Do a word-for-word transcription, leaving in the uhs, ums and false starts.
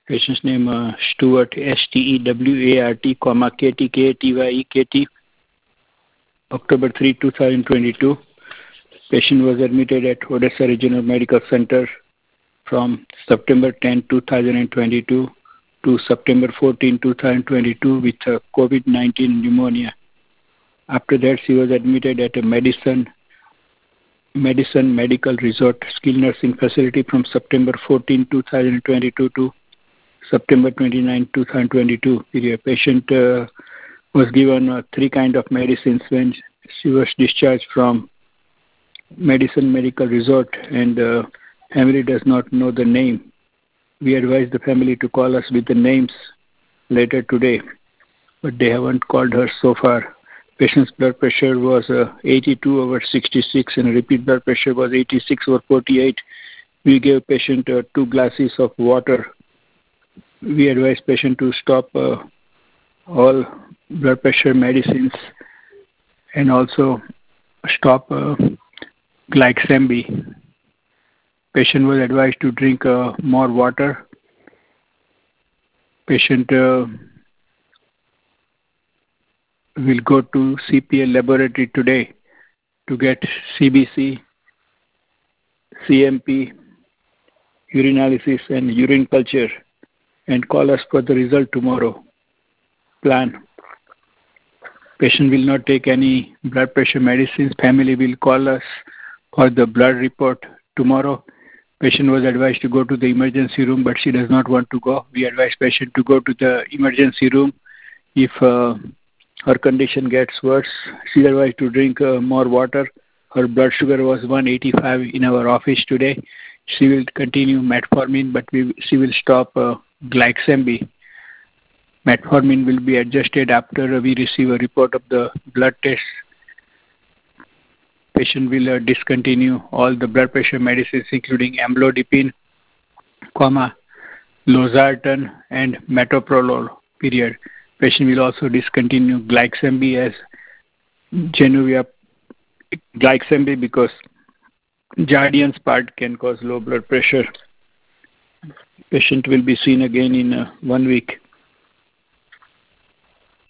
Patient's name uh, Stewart, S T E W A R T, comma, K T, K T Y E K T, October third, twenty twenty-two. Patient was admitted at Odessa Regional Medical Center from September tenth, twenty twenty-two to September fourteenth, twenty twenty-two with uh, COVID nineteen pneumonia. After that, she was admitted at a Madison, Madison Medical Resort skilled nursing facility from September fourteenth, twenty twenty-two to September twenty-ninth, twenty twenty-two. The patient uh, was given uh, three kind of medicines when she was discharged from Madison Medical Resort, and uh, family does not know the name. We advise the family to call us with the names later today, but they haven't called her so far. Patient's blood pressure was uh, eighty-two over sixty-six, and repeat blood pressure was eighty-six over forty-eight. We gave patient uh, two glasses of water. We advise patient to stop uh, all blood pressure medicines and also stop uh, Glyxambi. Patient was advised to drink uh, more water. Patient uh, will go to C P L laboratory today to get C B C, C M P, urinalysis and urine culture, and call us for the result tomorrow. Plan. Patient will not take any blood pressure medicines. Family will call us for the blood report tomorrow. Patient was advised to go to the emergency room, but she does not want to go. We advise patient to go to the emergency room. If uh, her condition gets worse, she is advised to drink uh, more water. Her blood sugar was one eighty-five in our office today. She will continue metformin, but we, she will stop uh, Glyxambi. Metformin will be adjusted after we receive a report of the blood test. Patient will uh, discontinue all the blood pressure medicines, including amlodipine, comma, losartan, and metoprolol. Period. Patient will also discontinue Glyxambi as Januvia Glyxambi because Jardian's part can cause low blood pressure. Patient will be seen again in uh, one week.